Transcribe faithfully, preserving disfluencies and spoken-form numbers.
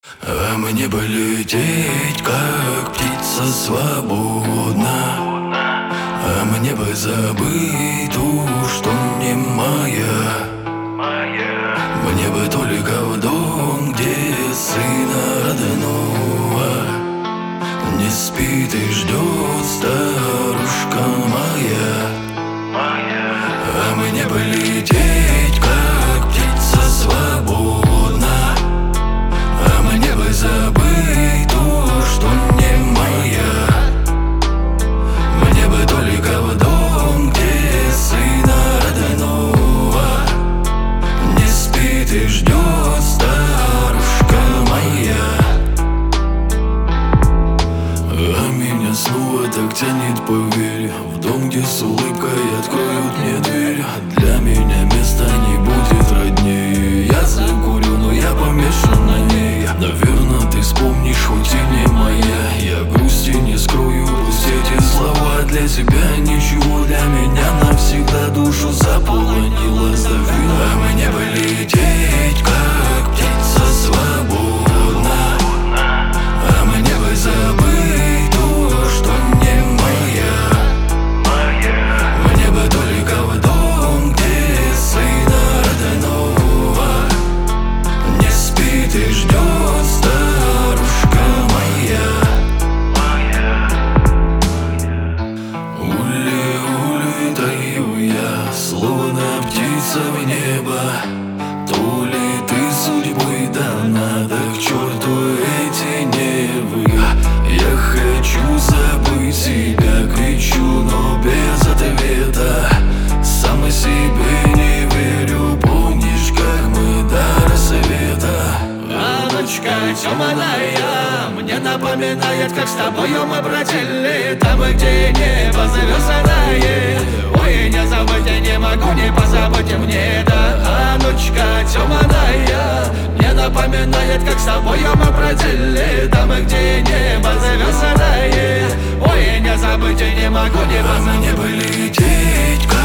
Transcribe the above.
А мне бы лететь, как птица свободна. А мне бы забыть ту, что не моя. Мне бы только в дом, где сына родного не спит и ждет старушка моя. А мне бы лететь, как птица свободна. А мне бы забыть то, что не моя. Мне бы только в дом, где сына родного не спит и ждет старушка моя. А меня снова так тянет, поверь, в дом, где с улыбкой откроют мне дверь. Для меня места не будет роднее. Я закурю, но я помешан на ней. Наверное, ты вспомнишь, хоть и не моя. Я грусти не скрою, пусть эти слова для тебя ничего, для меня навсегда душу заполонила, сдавила. А мне бы лететь, как птица свободна. А мне бы забыть то, что не моя. Мне бы только в дом, где сына родного не спит и ждет старушка моя. Ули, улетаю я, словно птица в небо. То ли ты судьбой дана, да к черту эти нервы. Я хочу забыть себя, кричу, но без ответа. Сам о себе не верю, помнишь, как мы до рассвета. А ночка темная мне напоминает, как с тобою мы бродили там, где небо звездное. Ой, не забыть я не могу, не позабыть мне это. А ночка темная мне напоминает, как с тобою мы бродили там, где небо звездное. Ой, не забыть я не могу, не А мне позабыть. бы лететь,